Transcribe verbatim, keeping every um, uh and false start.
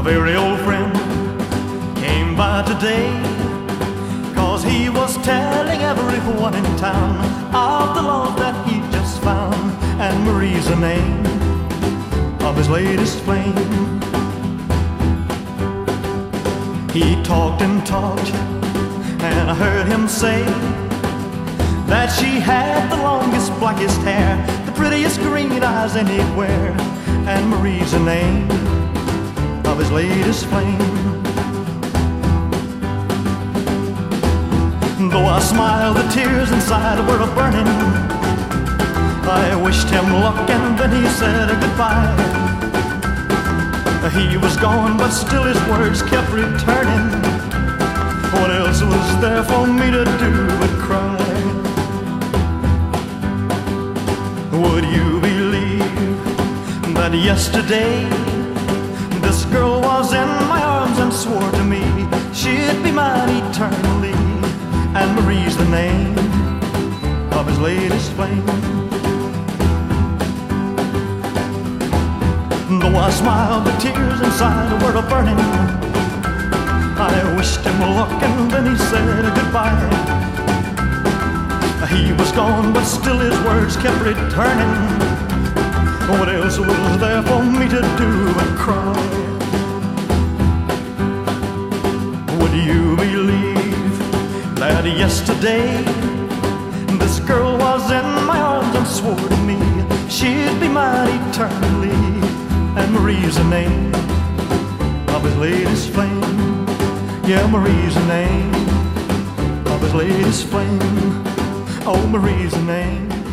very old friend came by today, 'cause he was telling everyone in town of the love that he just found. And Marie's the name of his latest flame. He talked and talked, and I heard him say that she had the longest, blackest hair, the prettiest green eyes anywhere. And Marie's the name of his latest flame. Though I smiled, the tears inside were a-burning. I wished him luck and then he said goodbye. He was gone, but still his words kept returning. What else was there for me to do but cry? Would you believe that yesterday this girl was in my arms and swore to me she'd be mine eternally? And Marie's the name of his latest flame. Though I smiled, the tears inside were a-burning. I wished him luck and then he said goodbye. He was gone, but still his words kept returning. What else was there for me to do but cry? Would you believe that yesterday this girl was in my arms and swore to me she'd be mine eternally? And Marie's the name of his latest flame. Yeah, Marie's the name of his latest flame. Oh, Marie's the name